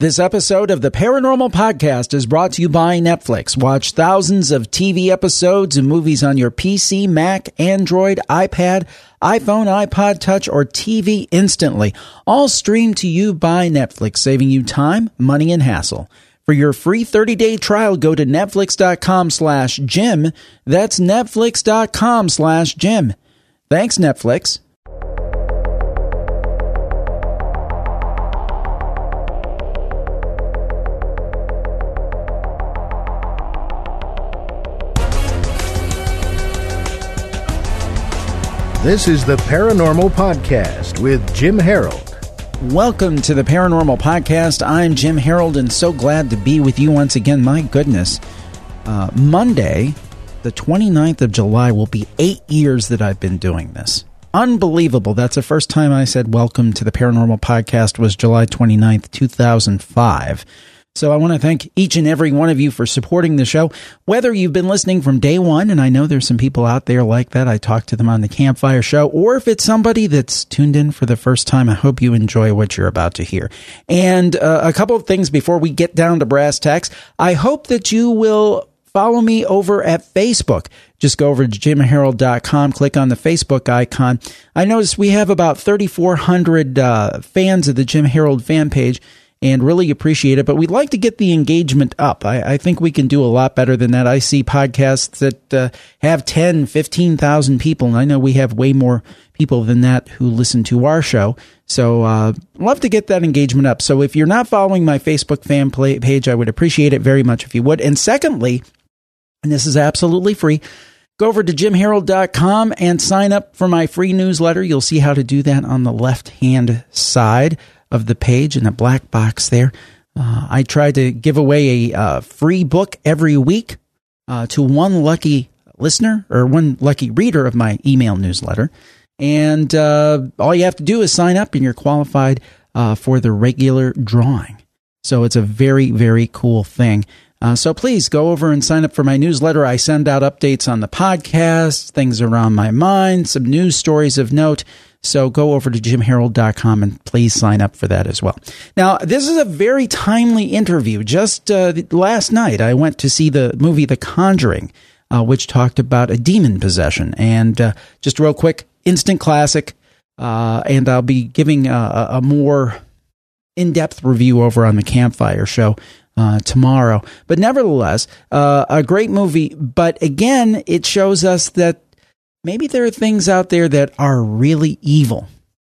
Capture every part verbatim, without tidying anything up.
This episode of the Paranormal Podcast is brought to you by Netflix. Watch thousands of T V episodes and movies on your P C, Mac, Android, iPad, iPhone, iPod Touch, or T V instantly. All streamed to you by Netflix, saving you time, money, and hassle. For your free thirty-day trial, go to netflix.com slash Jim. That's netflix.com slash Jim. Thanks, Netflix. This is the Paranormal Podcast with Jim Harold. Welcome to the Paranormal Podcast. I'm Jim Harold and so glad to be with you once again. My goodness, uh, Monday, the twenty-ninth of July, will be eight years that I've been doing this. Unbelievable. That's the first time I said welcome to the Paranormal Podcast was July twenty-ninth, two thousand five. So I want to thank each and every one of you for supporting the show, whether you've been listening from day one, and I know there's some people out there like that. I talked to them on the Campfire Show, or if it's somebody that's tuned in for the first time, I hope you enjoy what you're about to hear. And uh, a couple of things before we get down to brass tacks. I hope that you will follow me over at Facebook. Just go over to jim harold dot com, click on the Facebook icon. I noticed we have about thirty-four hundred uh, fans of the Jim Harold fan page, and really appreciate it. But we'd like to get the engagement up. I, I think we can do a lot better than that. I see podcasts that uh, have ten, fifteen thousand people, and I know we have way more people than that who listen to our show. So uh love to get that engagement up. So if you're not following my Facebook fan page, I would appreciate it very much if you would. And secondly, and this is absolutely free, go over to jim harold dot com and sign up for my free newsletter. You'll see how to do that on the left-hand side of the page in the black box there. Uh, I try to give away a uh, free book every week uh, to one lucky listener or one lucky reader of my email newsletter. And uh, all you have to do is sign up and you're qualified uh, for the regular drawing. So it's a very, very cool thing. Uh, so please go over and sign up for my newsletter. I send out updates on the podcast, things around my mind, some news stories of note. So go over to jim harold dot com and please sign up for that as well. Now, this is a very timely interview. Just uh, last night, I went to see the movie The Conjuring, uh, which talked about a demon possession. And uh, just real quick, instant classic. Uh, and I'll be giving a, a more in-depth review over on the Campfire Show uh, tomorrow. But nevertheless, uh, a great movie. But again, it shows us that maybe there are things out there that are really evil.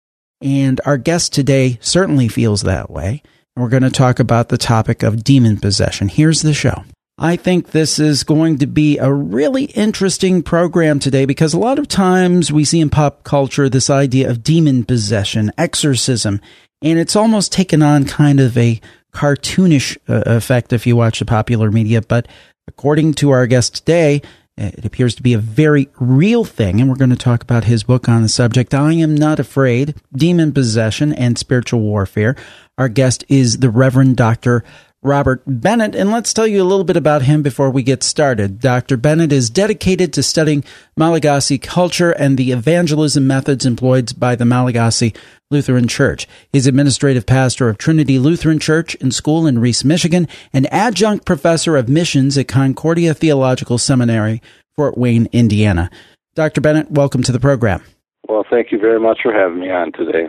And our guest today certainly feels that way. And we're going to talk about the topic of demon possession. Here's the show. I think this is going to be a really interesting program today because a lot of times we see in pop culture this idea of demon possession, exorcism, and it's almost taken on kind of a cartoonish uh, effect if you watch the popular media. But according to our guest today, it appears to be a very real thing, and we're going to talk about his book on the subject, I Am Not Afraid, Demon Possession and Spiritual Warfare. Our guest is the Reverend Doctor Robert Bennett, and let's tell you a little bit about him before we get started. Doctor Bennett is dedicated to studying Malagasy culture and the evangelism methods employed by the Malagasy Lutheran Church. He's administrative pastor of Trinity Lutheran Church and School in Reese, Michigan, and adjunct professor of missions at Concordia Theological Seminary, Fort Wayne, Indiana. Doctor Bennett, welcome to the program. Well, thank you very much for having me on today.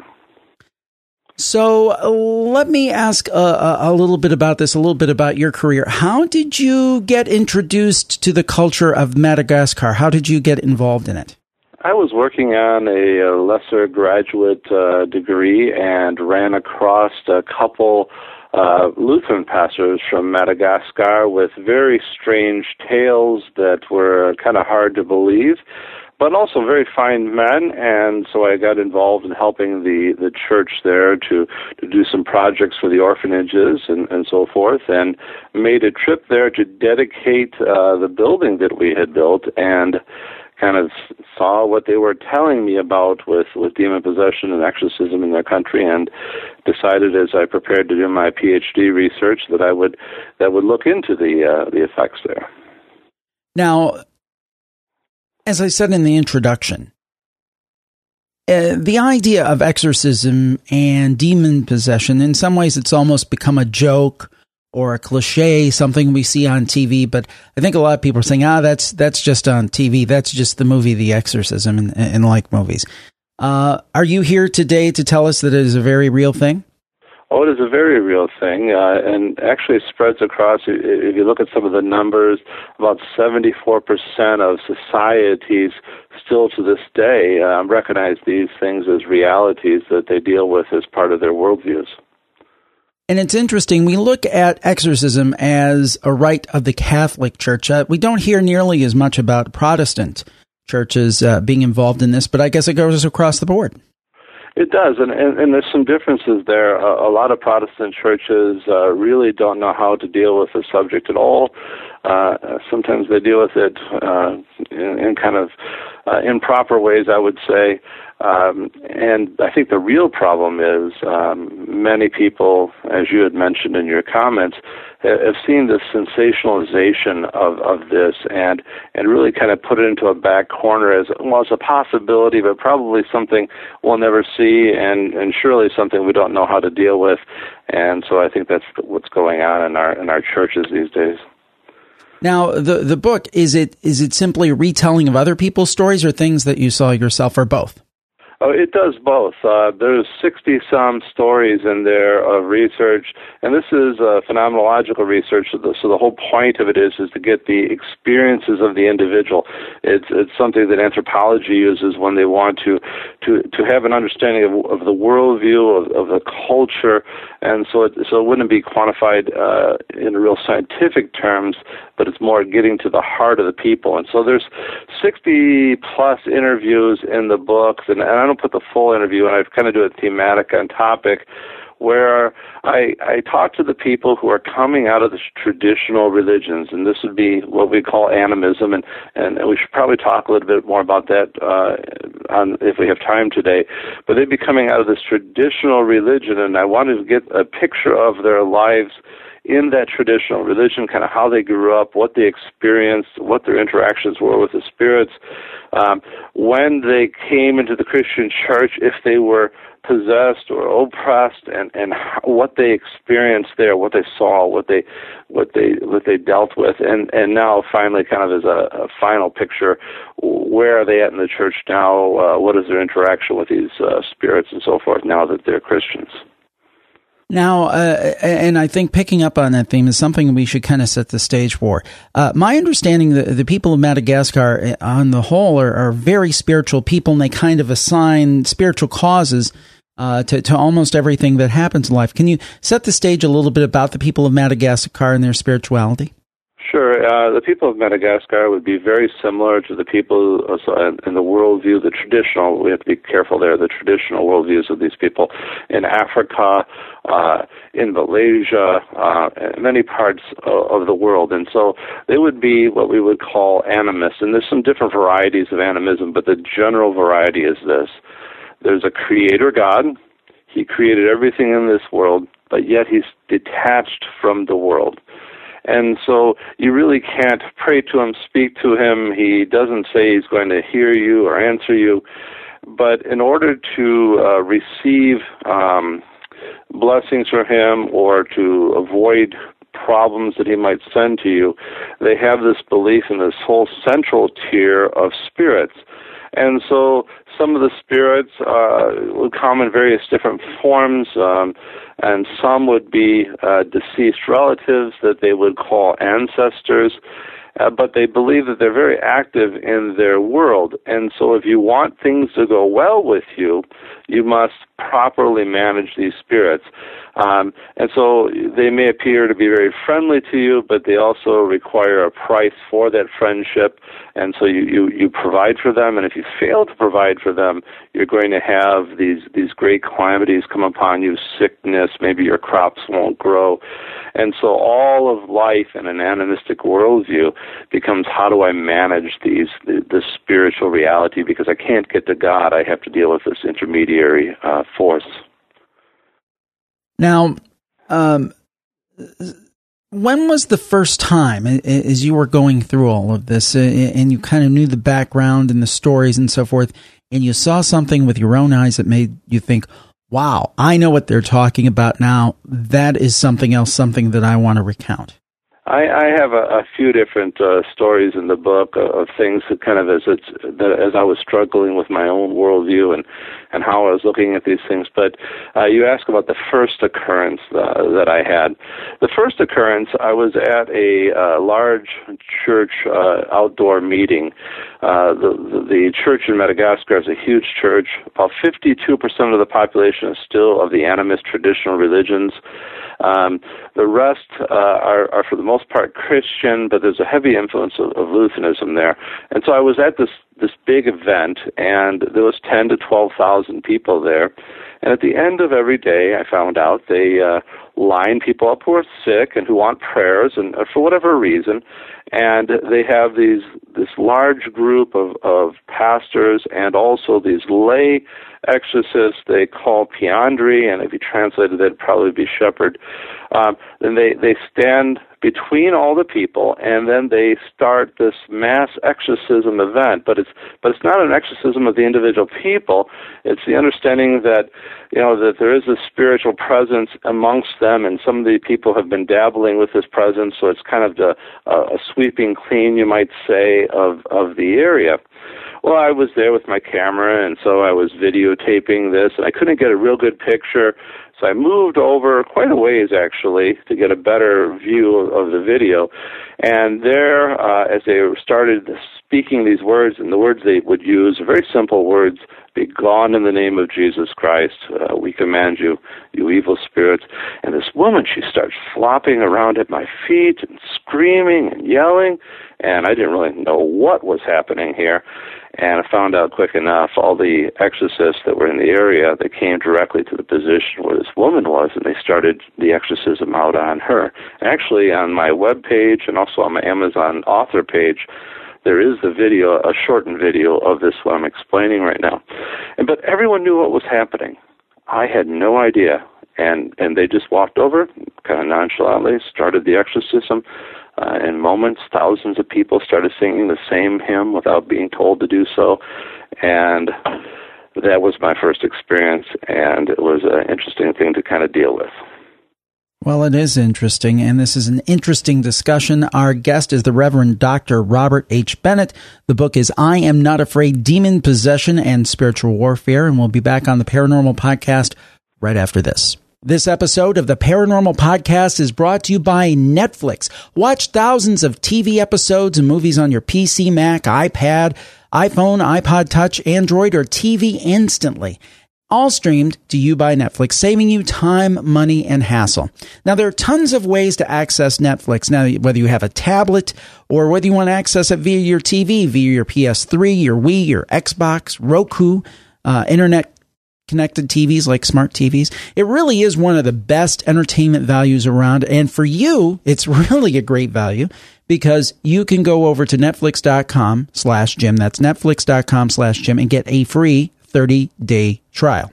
So uh, let me ask uh, a little bit about this, a little bit about your career. How did you get introduced to the culture of Madagascar? How did you get involved in it? I was working on a, a lesser graduate uh, degree and ran across a couple uh, Lutheran pastors from Madagascar with very strange tales that were kind of hard to believe, but also very fine men, and so I got involved in helping the, the church there to, to do some projects for the orphanages and, and so forth, and made a trip there to dedicate uh, the building that we had built, and kind of saw what they were telling me about with, with demon possession and exorcism in their country, and decided as I prepared to do my P H D research that I would that would look into the uh, the effects there. Now, as I said in the introduction, uh, the idea of exorcism and demon possession, in some ways it's almost become a joke or a cliche, something we see on T V. But I think a lot of people are saying, ah, that's that's just on T V. That's just the movie The Exorcism and, and like movies. Uh, are you here today to tell us that it is a very real thing? Oh, it is a very real thing, uh, and actually spreads across. If you look at some of the numbers, about seventy-four percent of societies still to this day um, recognize these things as realities that they deal with as part of their worldviews. And it's interesting, we look at exorcism as a rite of the Catholic Church. Uh, we don't hear nearly as much about Protestant churches uh, being involved in this, but I guess it goes across the board. It does, and, and, and there's some differences there. Uh, a lot of Protestant churches uh, really don't know how to deal with the subject at all. Uh, sometimes they deal with it uh, in, in kind of uh, improper ways, I would say. Um, and I think the real problem is um, many people, as you had mentioned in your comments, have seen this sensationalization of, of this and, and really kind of put it into a back corner as, well, it's a possibility, but probably something we'll never see and, and surely something we don't know how to deal with. And so I think that's what's going on in our in our churches these days. Now, the the book, is it is it simply a retelling of other people's stories or things that you saw yourself, or both? Oh, it does both. Uh, there's sixty-some stories in there of research, and this is uh, phenomenological research, so the, so the whole point of it is is to get the experiences of the individual. It's it's something that anthropology uses when they want to to, to have an understanding of, of the worldview, of, of the culture, and so it, so it wouldn't be quantified uh, in real scientific terms, but it's more getting to the heart of the people. And so there's sixty-plus interviews in the books, and, and I don't put the full interview, and I kind of do it thematic on topic, where I, I talk to the people who are coming out of the traditional religions, and this would be what we call animism, and, and we should probably talk a little bit more about that uh, on, if we have time today. But they'd be coming out of this traditional religion, and I wanted to get a picture of their lives in that traditional religion, kind of how they grew up, what they experienced, what their interactions were with the spirits, um, when they came into the Christian church, if they were possessed or oppressed, and, and how, what they experienced there, what they saw, what they what they what they dealt with, and, and now finally, kind of as a, a final picture, where are they at in the church now? Uh, what is their interaction with these uh, spirits and so forth now that they're Christians? Now, uh, and I think picking up on that theme is something we should kind of set the stage for. Uh, my understanding that the people of Madagascar on the whole are, are very spiritual people, and they kind of assign spiritual causes uh, to, to almost everything that happens in life. Can you set the stage a little bit about the people of Madagascar and their spirituality? Sure. Uh, the people of Madagascar would be very similar to the people uh, in the worldview, the traditional, we have to be careful there, the traditional worldviews of these people in Africa, uh, in Malaysia, uh, and many parts of, of the world. And so they would be what we would call animists. And there's some different varieties of animism, but the general variety is this. There's a creator God. He created everything in this world, but yet he's detached from the world. And so you really can't pray to him, speak to him. He doesn't say he's going to hear you or answer you. But in order to uh, receive um, blessings from him or to avoid problems that he might send to you, they have this belief in this whole central tier of spirits. And so some of the spirits uh, would come in various different forms, um, and some would be uh, deceased relatives that they would call ancestors, uh, but they believe that they're very active in their world. And so if you want things to go well with you, you must properly manage these spirits. Um, and so they may appear to be very friendly to you, but they also require a price for that friendship. And so you, you, you provide for them, and if you fail to provide for them, you're going to have these, these great calamities come upon you, sickness, maybe your crops won't grow. And so all of life in an animistic worldview becomes, how do I manage these, this spiritual reality? Because I can't get to God, I have to deal with this intermediary uh, force. Now, um, when was the first time, as you were going through all of this, uh, and you kind of knew the background and the stories and so forth, and you saw something with your own eyes that made you think, wow, I know what they're talking about now. That is something else, something that I want to recount. I, I have a, a few different uh, stories in the book of, of things that kind of as it's that as I was struggling with my own worldview and, and how I was looking at these things. But uh, you asked about the first occurrence uh, that I had. The first occurrence, I was at a uh, large church uh, outdoor meeting. Uh, the, the the church in Madagascar is a huge church. About fifty-two percent of the population is still of the animist traditional religions. Um, the rest uh, are, are, for the most part, Christian, but there's a heavy influence of, of Lutheranism there. And so I was at this this big event, and there was ten to twelve thousand people there. And at the end of every day, I found out they uh, line people up who are sick and who want prayers, and uh, for whatever reason, and they have these this large group of, of pastors and also these lay exorcists they call Piandri, and if you translated that, it'd probably be shepherd. Um, then they, they stand between all the people, and then they start this mass exorcism event. But it's but it's not an exorcism of the individual people. It's the understanding that you know that there is a spiritual presence amongst them, and some of the people have been dabbling with this presence. So it's kind of the, uh, a sweeping clean, you might say, of of the area. Well, I was there with my camera, and so I was videotaping this, and I couldn't get a real good picture, so I moved over quite a ways, actually, to get a better view of, of the video. And there, uh, as they started speaking these words, and the words they would use, very simple words, "Be gone in the name of Jesus Christ. Uh, we command you, you evil spirits." And this woman, she starts flopping around at my feet and screaming and yelling, and I didn't really know what was happening here. And I found out quick enough, all the exorcists that were in the area, they came directly to the position where this woman was, and they started the exorcism out on her. And actually, on my web page and also on my Amazon author page, there is the video, a shortened video of this, what I'm explaining right now. And, but everyone knew what was happening. I had no idea. And, and they just walked over, kind of nonchalantly, started the exorcism. Uh, in moments, thousands of people started singing the same hymn without being told to do so. And that was my first experience, and it was an interesting thing to kind of deal with. Well, it is interesting, and this is an interesting discussion. Our guest is the Reverend Doctor Robert H. Bennett. The book is I Am Not Afraid, Demon Possession and Spiritual Warfare, and we'll be back on the Paranormal Podcast right after this. This episode of the Paranormal Podcast is brought to you by Netflix. Watch thousands of T V episodes and movies on your P C, Mac, iPad, iPhone, iPod Touch, Android, or T V instantly. All streamed to you by Netflix, saving you time, money, and hassle. Now, there are tons of ways to access Netflix. Now, whether you have a tablet or whether you want to access it via your T V, via your P S three, your Wii, your Xbox, Roku, uh, internet connected T Vs like smart T Vs. It really is one of the best entertainment values around. And for you, it's really a great value because you can go over to netflix.com slash Jim. That's netflix.com slash Jim and get a free thirty-day trial.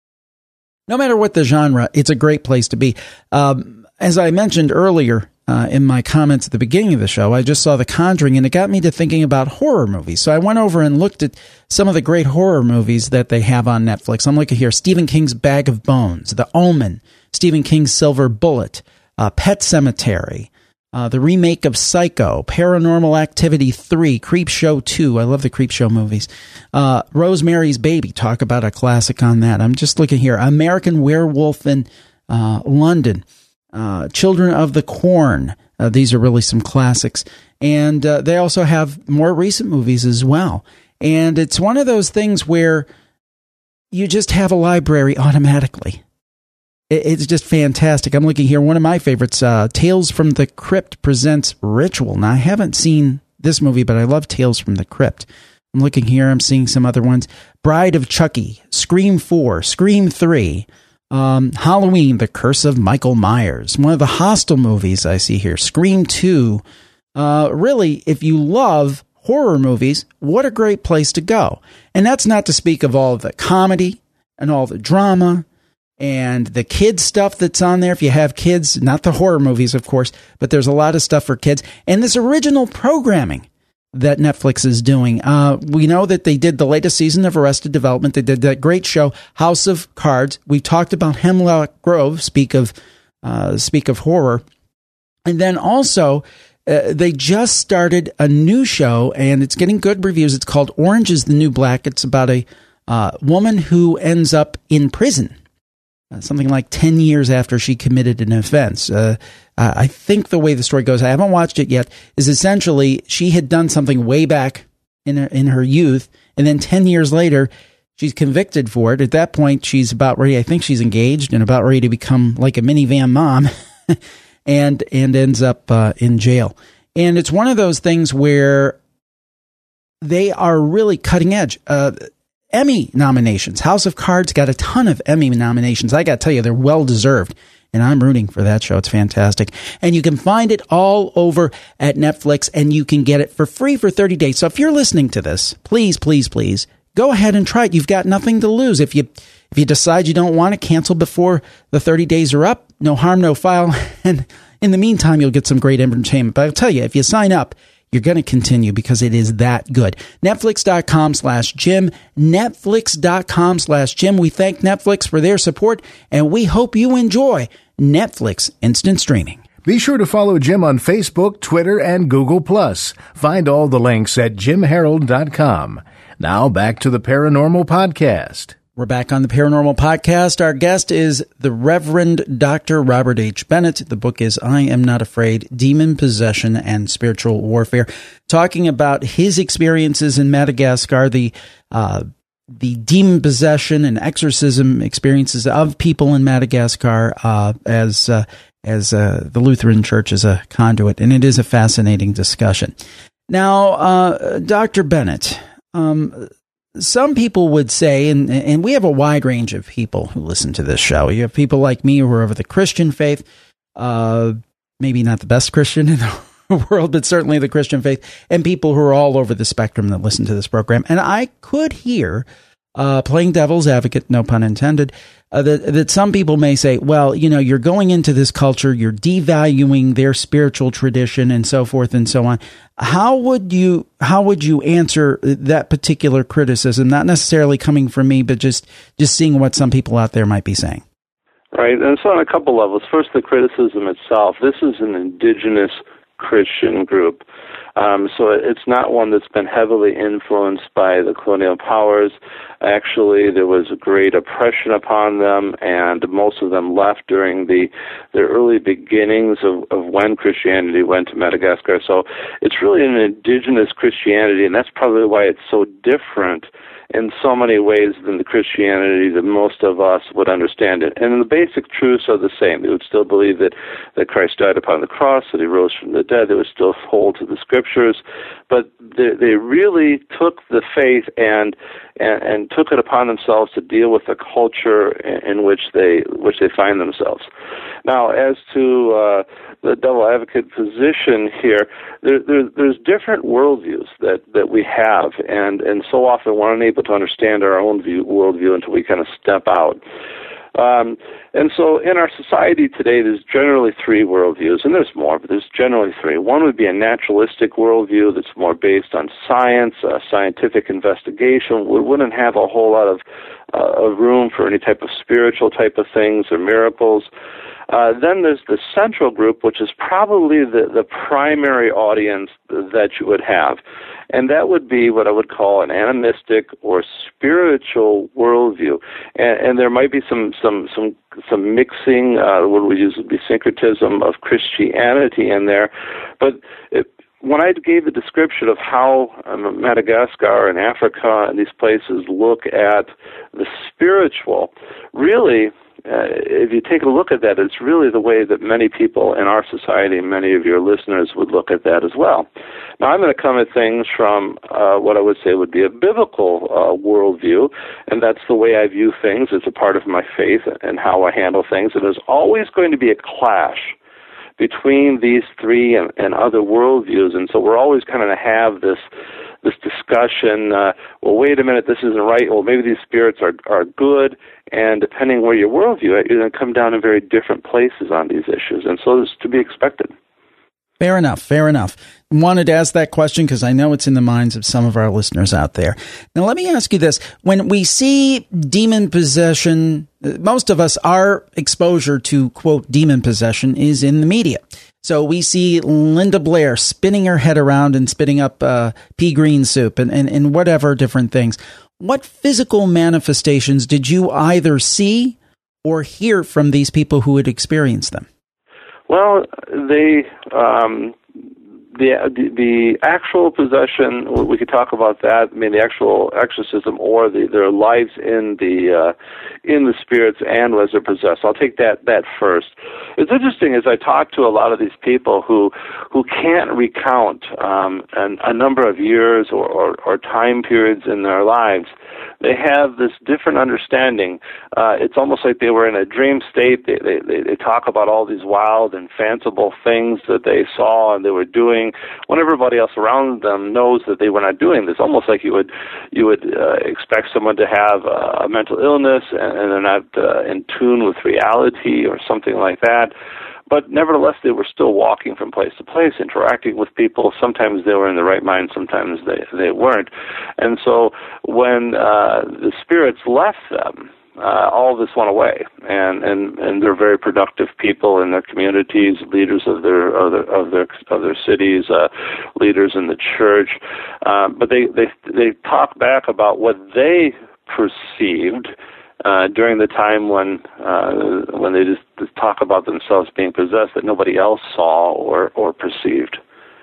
No matter what the genre, it's a great place to be. Um, as I mentioned earlier uh, in my comments at the beginning of the show, I just saw The Conjuring, and it got me to thinking about horror movies. So I went over and looked at some of the great horror movies that they have on Netflix. I'm looking here, Stephen King's Bag of Bones, The Omen, Stephen King's Silver Bullet, uh, Pet Sematary, uh, the remake of Psycho, Paranormal Activity three, Creepshow two. I love the Creepshow movies. Uh, Rosemary's Baby, talk about a classic on that. I'm just looking here, American Werewolf in uh, London, uh, Children of the Corn. Uh, these are really some classics. And uh, they also have more recent movies as well. And it's one of those things where you just have a library automatically. It's just fantastic. I'm looking here. One of my favorites, uh, Tales from the Crypt presents Ritual. Now, I haven't seen this movie, but I love Tales from the Crypt. I'm looking here. I'm seeing some other ones. Bride of Chucky, Scream four, Scream three, um, Halloween, The Curse of Michael Myers. One of the Hostel movies I see here, Scream two. Uh, really, if you love horror movies, what a great place to go. And that's not to speak of all the comedy and all the drama and the kids stuff that's on there. If you have kids, not the horror movies, of course, but there's a lot of stuff for kids. And this original programming. that Netflix is doing. Uh, we know that they did the latest season of Arrested Development. They did that great show, House of Cards. We talked about Hemlock Grove, speak of uh, speak of horror. And then also, uh, they just started a new show, and it's getting good reviews. It's called Orange is the New Black. It's about a uh, woman who ends up in prison, uh, something like ten years after she committed an offense. Uh, Uh, I think the way the story goes, I haven't watched it yet, is essentially she had done something way back in her, in her youth, and then ten years later, she's convicted for it. At that point, she's about ready, I think she's engaged and about ready to become like a minivan mom, and and ends up uh, in jail. And it's one of those things where they are really cutting edge. Uh, Emmy nominations. House of Cards got a ton of Emmy nominations. I got to tell you, they're well-deserved. And I'm rooting for that show. It's fantastic. And you can find it all over at Netflix, and you can get it for free for thirty days. So if you're listening to this, please, please, please, go ahead and try it. You've got nothing to lose. If you if you decide you don't want to cancel before the thirty days are up, no harm, no foul. And in the meantime, you'll get some great entertainment. But I'll tell you, if you sign up, you're going to continue because it is that good. Netflix.com slash Jim. Netflix.com slash Jim. We thank Netflix for their support, and we hope you enjoy Netflix Instant Streaming. Be sure to follow Jim on Facebook, Twitter, and Google Plus. Find all the links at jim harold dot com. Now back to the Paranormal Podcast. We're back on the Paranormal Podcast. Our guest is the Reverend Doctor Robert H. Bennett. The book is I Am Not Afraid, Demon Possession and Spiritual Warfare, talking about his experiences in Madagascar, the uh, the demon possession and exorcism experiences of people in Madagascar uh, as uh, as uh, the Lutheran Church is a conduit. And it is a fascinating discussion. Now, uh, Doctor Bennett, um, some people would say, and, and we have a wide range of people who listen to this show. You have people like me who are of the Christian faith, uh, maybe not the best Christian in the world, but certainly the Christian faith, and people who are all over the spectrum that listen to this program. And I could hear, uh, playing devil's advocate, no pun intended, uh, that, that some people may say, well, you know, you're going into this culture, you're devaluing their spiritual tradition and so forth and so on. How would you, how would you answer that particular criticism? Not necessarily coming from me, but just, just seeing what some people out there might be saying. Right. And so on a couple levels. First, the criticism itself. This is an indigenous Christian group. Um, so it's not one that's been heavily influenced by the colonial powers. Actually, there was a great oppression upon them, and most of them left during the, the early beginnings of, of when Christianity went to Madagascar. So it's really an indigenous Christianity, and that's probably why it's so different in so many ways than the Christianity that most of us would understand it. And the basic truths are the same. They would still believe that, that Christ died upon the cross, that he rose from the dead. They would still hold to the scriptures. But they, they really took the faith and, and and took it upon themselves to deal with the culture in, in which they which they find themselves. Now, as to uh, the devil advocate position here, there, there, there's different worldviews that, that we have, and, and so often we're unable to understand our own view, worldview until we kind of step out. Um, and so in our society today, there's generally three worldviews, and there's more, but there's generally three. One would be a naturalistic worldview that's more based on science, uh, scientific investigation. We wouldn't have a whole lot of, uh, of room for any type of spiritual type of things or miracles. Uh, then there's the central group, which is probably the, the primary audience that you would have. And that would be what I would call an animistic or spiritual worldview. And, and there might be some some some, some mixing, uh, what we use would be syncretism of Christianity in there. But it, when I gave the description of how um, Madagascar and Africa and these places look at the spiritual, really, Uh, if you take a look at that, it's really the way that many people in our society, many of your listeners would look at that as well. Now, I'm going to come at things from uh, what I would say would be a biblical uh, worldview, and that's the way I view things as a part of my faith and how I handle things. And there's always going to be a clash between these three and, and other worldviews, and so we're always kind of going to have this this discussion, uh, well, wait a minute, this isn't right, well, maybe these spirits are, are good, and depending where your worldview is, you're going to come down in very different places on these issues, and so it's to be expected. Fair enough. Fair enough. Wanted to ask that question because I know it's in the minds of some of our listeners out there. Now, let me ask you this. When we see demon possession, most of us, our exposure to, quote, demon possession is in the media. So we see Linda Blair spinning her head around and spitting up uh, pea green soup and, and, and whatever different things. What physical manifestations did you either see or hear from these people who had experienced them? Well, they um, the, the the actual possession, we could talk about that. I mean, the actual exorcism or the, their lives in the uh, in the spirits and as they're possessed. I'll take that that first. It's interesting as I talk to a lot of these people who who can't recount um, an, a number of years or, or, or time periods in their lives. They have this different understanding. Uh, it's almost like they were in a dream state. They, they they talk about all these wild and fanciful things that they saw and they were doing when everybody else around them knows that they were not doing this. Almost like you would you would uh, expect someone to have uh, a mental illness and, and they're not uh, in tune with reality or something like that. But nevertheless, they were still walking from place to place, interacting with people. Sometimes they were in the right mind, sometimes they, they weren't. And so when uh, the spirits left them, uh, all of this went away. And, and, and they're very productive people in their communities, leaders of their of their of their, of their cities, uh, leaders in the church. Uh, but they, they they talk back about what they perceived Uh, during the time when uh, when they just, just talk about themselves being possessed that nobody else saw or, or perceived.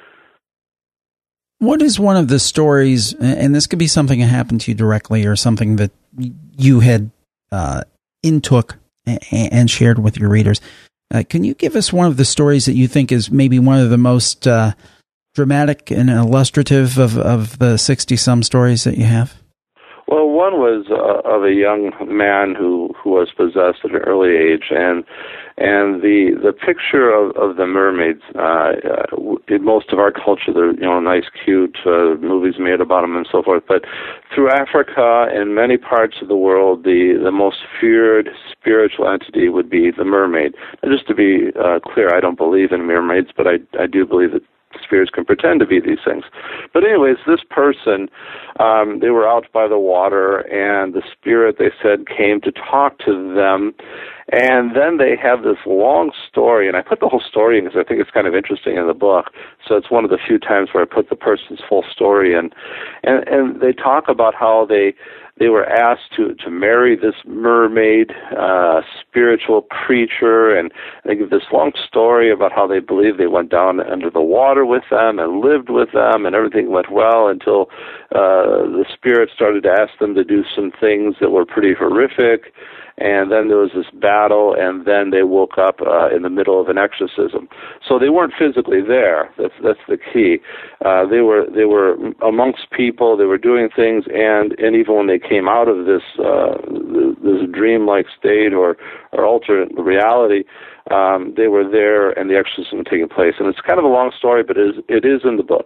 What is one of the stories, and this could be something that happened to you directly or something that you had uh, intook and shared with your readers, uh, can you give us one of the stories that you think is maybe one of the most uh, dramatic and illustrative of, of the sixty-some stories that you have? Well, one was uh, of a young man who, who was possessed at an early age, and and the the picture of, of the mermaids. Uh, uh, in most of our culture, they're you know nice, cute uh, movies made about them and so forth. But through Africa and many parts of the world, the the most feared spiritual entity would be the mermaid. And just to be uh, clear, I don't believe in mermaids, but I I do believe that spirits can pretend to be these things. But anyways, this person, um, they were out by the water, and the spirit, they said, came to talk to them. And then they have this long story, and I put the whole story in because I think it's kind of interesting in the book. So it's one of the few times where I put the person's full story in. And, and they talk about how they they were asked to, to marry this mermaid uh, spiritual creature, and they give this long story about how they believe they went down under the water with them and lived with them, and everything went well until uh, the spirit started to ask them to do some things that were pretty horrific. And then there was this battle, and then they woke up uh, in the middle of an exorcism. So they weren't physically there. That's that's the key. Uh, they were they were amongst people. They were doing things, and, and even when they came out of this uh, this dreamlike state or or alternate reality, um, they were there, and the exorcism was taking place. And it's kind of a long story, but it is it is in the book.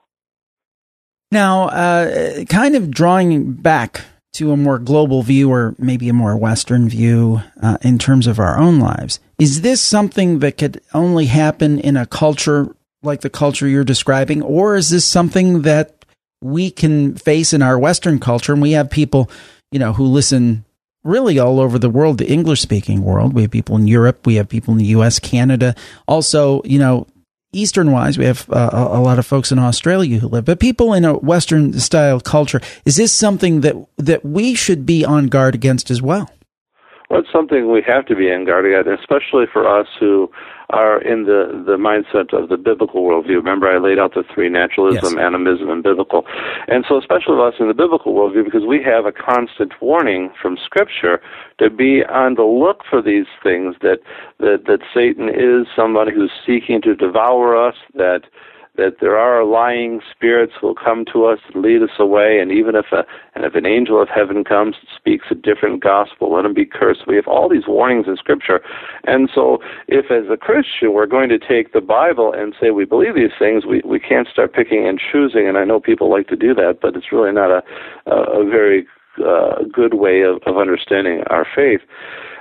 Now, uh, kind of drawing back to a more global view or maybe a more Western view uh, in terms of our own lives. Is this something that could only happen in a culture like the culture you're describing, or is this something that we can face in our Western culture? And we have people, you know, who listen really all over the world, the English-speaking world. We have people in Europe. We have people in the U S, Canada. Also, you know, Eastern-wise, we have uh, a lot of folks in Australia who live, but people in a Western-style culture. Is this something that that we should be on guard against as well? Well, it's something we have to be on guard against, especially for us who are in the, the mindset of the biblical worldview. Remember, I laid out the three: naturalism, yes, animism, and biblical. And so especially for us in the biblical worldview, because we have a constant warning from Scripture to be on the look for these things, that, that, that Satan is somebody who's seeking to devour us, that that there are lying spirits who will come to us and lead us away, and even if a and if an angel of heaven comes and speaks a different gospel, let him be cursed. We have all these warnings in Scripture. And so if as a Christian we're going to take the Bible and say we believe these things, we, we can't start picking and choosing, and I know people like to do that, but it's really not a, a, a very uh, good way of, of understanding our faith.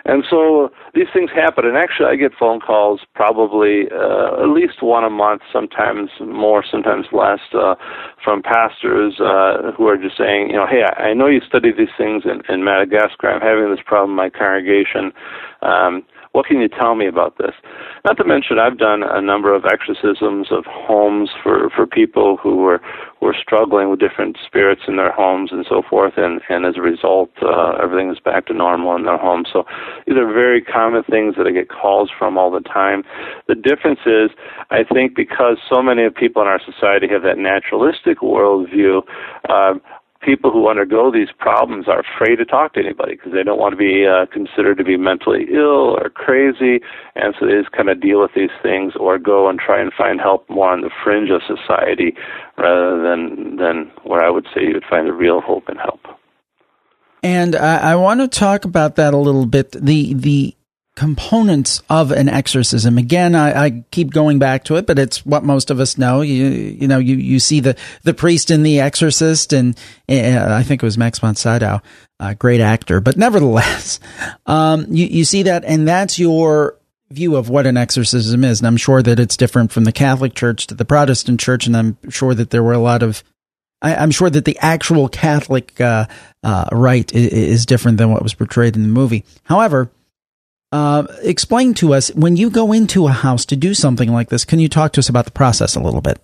And so these things happen, and actually I get phone calls probably uh, at least one a month, sometimes more, sometimes less, uh, from pastors uh, who are just saying, you know, hey, I, I know you study these things in, in Madagascar. I'm having this problem in my congregation. Um, what can you tell me about this? Not to mention, I've done a number of exorcisms of homes for, for people who were were struggling with different spirits in their homes and so forth, and, and as a result, uh, everything is back to normal in their homes. So these are very common things that I get calls from all the time. The difference is, I think because so many people in our society have that naturalistic worldview, uh, people who undergo these problems are afraid to talk to anybody because they don't want to be uh, considered to be mentally ill or crazy, and so they just kind of deal with these things or go and try and find help more on the fringe of society rather than, than where I would say you would find a real hope and help. And I, I want to talk about that a little bit, the the components of an exorcism. Again, I, I keep going back to it, but it's what most of us know. You you know, you, you see the, the priest in The Exorcist, and uh, I think it was Max von Sydow, a great actor. But nevertheless, um, you, you see that, and that's your view of what an exorcism is. And I'm sure that it's different from the Catholic Church to the Protestant Church, and I'm sure that there were a lot of I, I'm sure that the actual Catholic uh, uh, rite is, is different than what was portrayed in the movie. However, Uh, explain to us, when you go into a house to do something like this, can you talk to us about the process a little bit?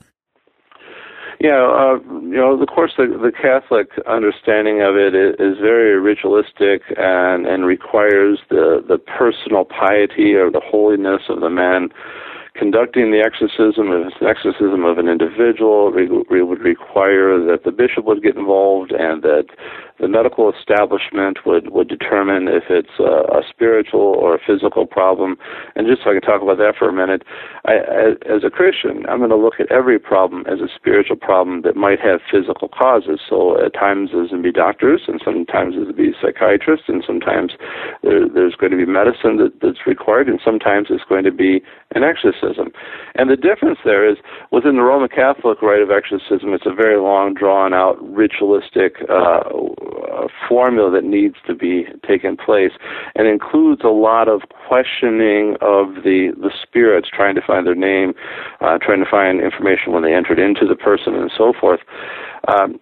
Yeah, uh, you know, of course, the, the Catholic understanding of it is, is very ritualistic and, and requires the, the personal piety or the holiness of the man conducting the exorcism. If it's an exorcism of an individual, it would require that the bishop would get involved and that the medical establishment would, would determine if it's a, a spiritual or a physical problem. And just so I can talk about that for a minute, I, as a Christian, I'm going to look at every problem as a spiritual problem that might have physical causes. So at times there's going to be doctors, and sometimes there's going to be psychiatrists, and sometimes there, there's going to be medicine that, that's required, and sometimes it's going to be an exorcism. And the difference there is, within the Roman Catholic rite of exorcism, it's a very long, drawn-out, ritualistic uh, formula that needs to be taken place, and includes a lot of questioning of the, the spirits, trying to find their name, uh, trying to find information when they entered into the person, and so forth. Um,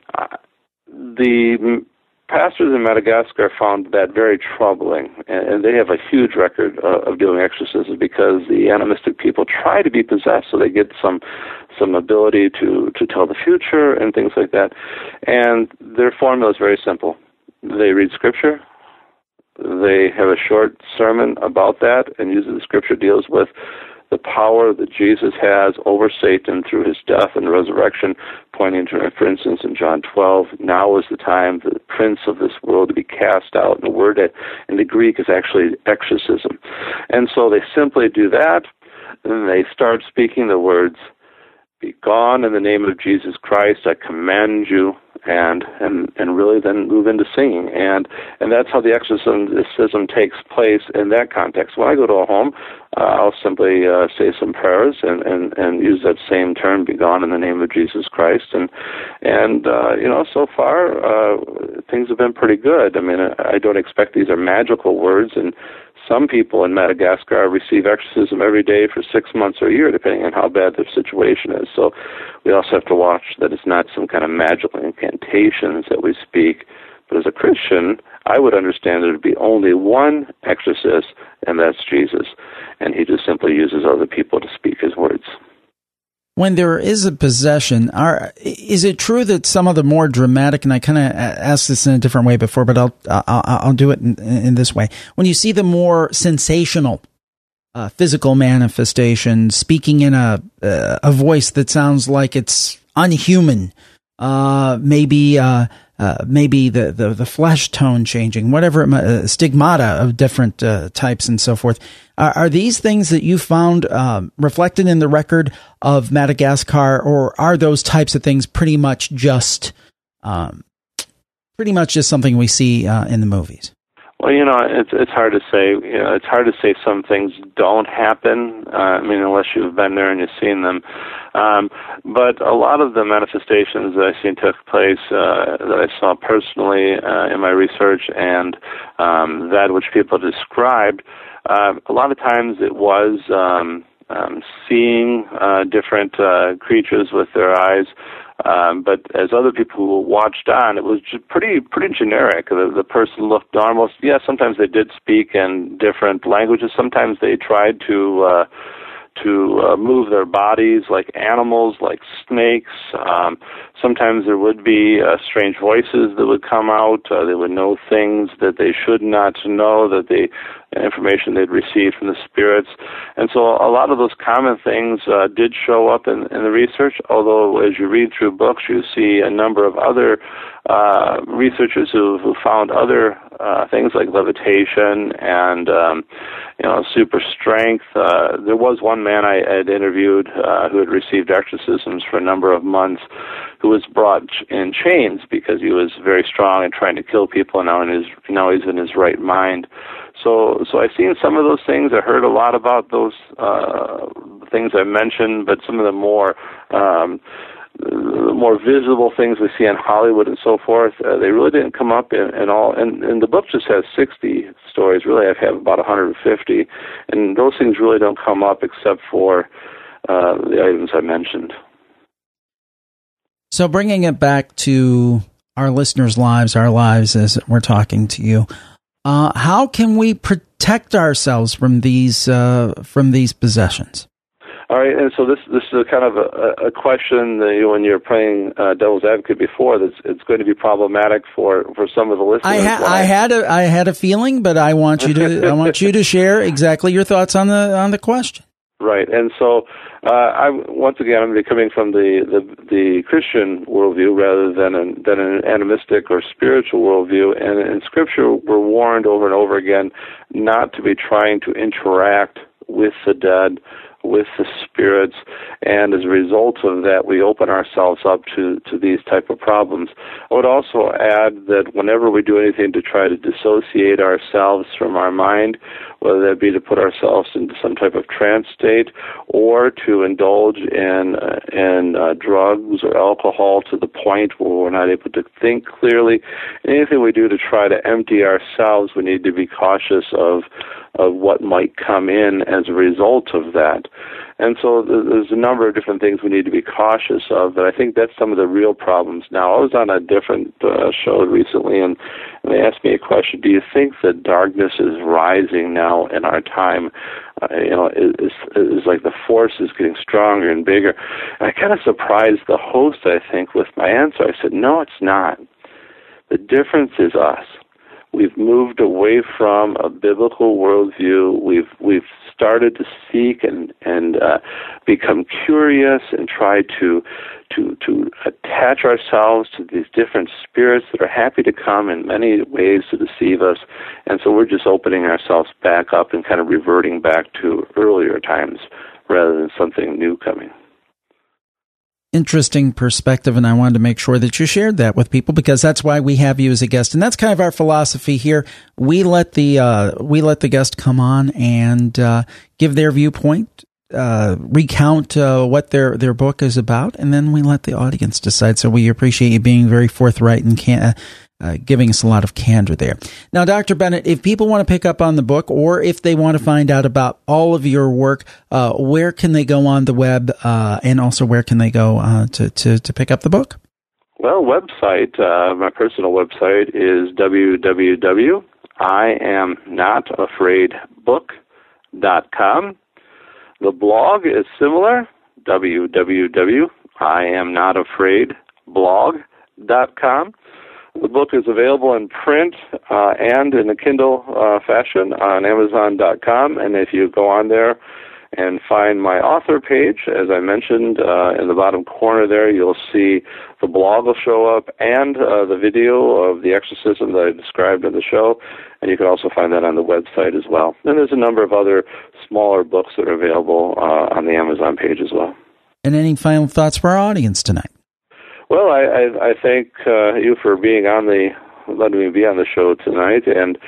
the pastors in Madagascar found that very troubling, and they have a huge record uh, of doing exorcisms because the animistic people try to be possessed, so they get some some ability to, to tell the future and things like that. And their formula is very simple. They read Scripture, they have a short sermon about that, and usually the Scripture deals with the power that Jesus has over Satan through his death and resurrection, pointing to, for instance, in John twelve, now is the time for the prince of this world to be cast out. And the word in the Greek is actually exorcism. And so they simply do that, and they start speaking the words, "Be gone in the name of Jesus Christ, I command you," and and, and really then move into singing. And and that's how the exorcism takes place in that context. When I go to a home, uh, I'll simply uh, say some prayers and, and, and use that same term, "Be gone in the name of Jesus Christ." And, and uh, you know, so far, uh, things have been pretty good. I mean, I don't expect these are magical words, and some people in Madagascar receive exorcism every day for six months or a year, depending on how bad their situation is. So we also have to watch that it's not some kind of magical incantations that we speak. But as a Christian, I would understand there to be only one exorcist, and that's Jesus. And he just simply uses other people to speak his words. When there is a possession, are, is it true that some of the more dramatic, and I kind of asked this in a different way before, but I'll I'll, I'll do it in, in this way. When you see the more sensational uh, physical manifestations, speaking in a uh, a voice that sounds like it's unhuman, uh, maybe uh, uh, maybe the, the, the flesh tone changing, whatever, uh, stigmata of different uh, types and so forth. Are, are these things that you found um, reflected in the record of Madagascar, or are those types of things pretty much just um, pretty much just something we see uh, in the movies? Well, you know, it's it's hard to say. You know, it's hard to say some things don't happen. Uh, I mean, unless you've been there and you've seen them. Um, but a lot of the manifestations that I've seen took place uh, that I saw personally uh, in my research, and um, that which people described, uh, a lot of times it was um, um, seeing uh, different uh, creatures with their eyes. Um, but as other people who watched on, it was just pretty pretty generic. The, the person looked almost, yeah, sometimes they did speak in different languages. Sometimes they tried to uh, to uh, move their bodies like animals, like snakes. Um, sometimes there would be uh, strange voices that would come out. Uh, they would know things that they should not know, that they information they'd received from the spirits. And so a lot of those common things uh, did show up in, in the research, although as you read through books, you see a number of other uh, researchers who, who found other uh, things like levitation and, um, you know, super strength. Uh, there was one man I had interviewed uh, who had received exorcisms for a number of months, who was brought in chains because he was very strong and trying to kill people, and now in his now he's in his right mind. So, so I've seen some of those things. I heard a lot about those uh, things I mentioned, but some of the more um, the more visible things we see in Hollywood and so forth, uh, they really didn't come up in, in all. And, and the book just has sixty stories. Really, I have about one hundred fifty, and those things really don't come up except for uh, the items I mentioned. So, bringing it back to our listeners' lives, our lives as we're talking to you. Uh, how can we protect ourselves from these uh, from these possessions? All right, and so this this is a kind of a, a question that you, when you're playing uh, devil's advocate before, that's it's going to be problematic for, for some of the listeners. I, ha- I had a I had a feeling, but I want you to I want you to share exactly your thoughts on the on the question. Right, and so uh, I once again I'm going to be coming from the, the, the Christian worldview rather than an, than an animistic or spiritual worldview. And in Scripture, we're warned over and over again not to be trying to interact with the dead, with the spirits, and as a result of that, we open ourselves up to, to these type of problems. I would also add that whenever we do anything to try to dissociate ourselves from our mind, whether that be to put ourselves into some type of trance state or to indulge in uh, in uh, drugs or alcohol to the point where we're not able to think clearly, anything we do to try to empty ourselves, we need to be cautious of of what might come in as a result of that. And so there's a number of different things we need to be cautious of, but I think that's some of the real problems now. I was on a different uh, show recently, and, and they asked me a question, do you think that darkness is rising now in our time? Uh, you know, it's, it's like the force is getting stronger and bigger. And I kind of surprised the host, I think, with my answer. I said, no, it's not. The difference is us. We've moved away from a biblical worldview. We've we've started to seek and and uh, become curious and try to to to attach ourselves to these different spirits that are happy to come in many ways to deceive us. And so we're just opening ourselves back up and kind of reverting back to earlier times rather than something new coming. Interesting perspective, and I wanted to make sure that you shared that with people because that's why we have you as a guest, and that's kind of our philosophy here. We let the uh, we let the guest come on and uh, give their viewpoint, uh, recount uh, what their their book is about, and then we let the audience decide. So we appreciate you being very forthright and can, uh, giving us a lot of candor there. Now, Doctor Bennett, if people want to pick up on the book, or if they want to find out about all of your work, uh, where can they go on the web, uh, and also where can they go uh, to, to, to pick up the book? Well, website, uh, my personal website is w w w dot i am not afraid book dot com. The blog is similar, w w w dot i am not afraid blog dot com. The book is available in print uh, and in a Kindle uh, fashion on amazon dot com, and if you go on there and find my author page, as I mentioned, uh, in the bottom corner there, you'll see the blog will show up and uh, the video of the exorcism that I described in the show, and you can also find that on the website as well. And there's a number of other smaller books that are available uh, on the Amazon page as well. And any final thoughts for our audience tonight? Well, I, I, I thank uh, you for being on the, letting me be on the show tonight, and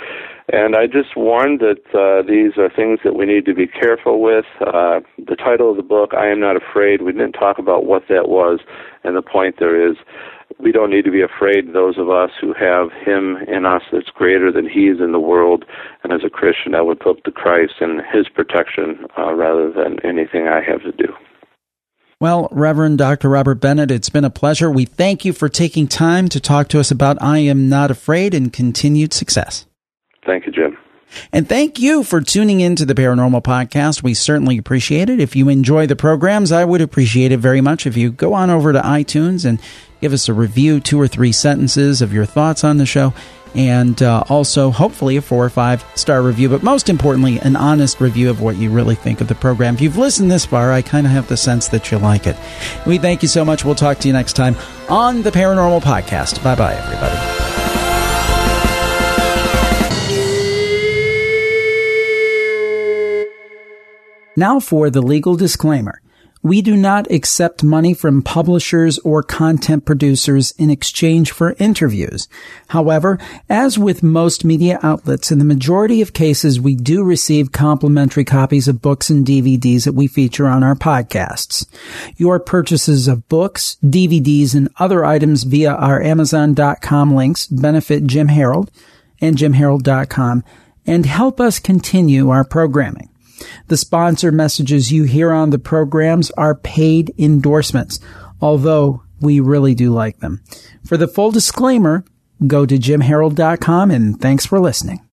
And I just warned that uh, these are things that we need to be careful with. Uh, the title of the book, I Am Not Afraid, we didn't talk about what that was, and the point there is we don't need to be afraid, those of us who have Him in us that's greater than He is in the world. And as a Christian, I would look to Christ and His protection uh, rather than anything I have to do. Well, Reverend Doctor Robert Bennett, it's been a pleasure. We thank you for taking time to talk to us about I Am Not Afraid, and continued success. Thank you, Jim. And thank you for tuning in to the Paranormal Podcast. We certainly appreciate it. If you enjoy the programs, I would appreciate it very much if you go on over to iTunes and give us a review, two or three sentences of your thoughts on the show, and uh, also hopefully a four or five star review, but most importantly, an honest review of what you really think of the program. If you've listened this far, I kind of have the sense that you like it. We thank you so much. We'll talk to you next time on the Paranormal Podcast. Bye-bye, everybody. Now for the legal disclaimer. We do not accept money from publishers or content producers in exchange for interviews. However, as with most media outlets, in the majority of cases, we do receive complimentary copies of books and D V Ds that we feature on our podcasts. Your purchases of books, D V Ds, and other items via our Amazon dot com links benefit Jim Harold and Jim Harold dot com and help us continue our programming. The sponsor messages you hear on the programs are paid endorsements, although we really do like them. For the full disclaimer, go to Jim Harold dot com, and thanks for listening.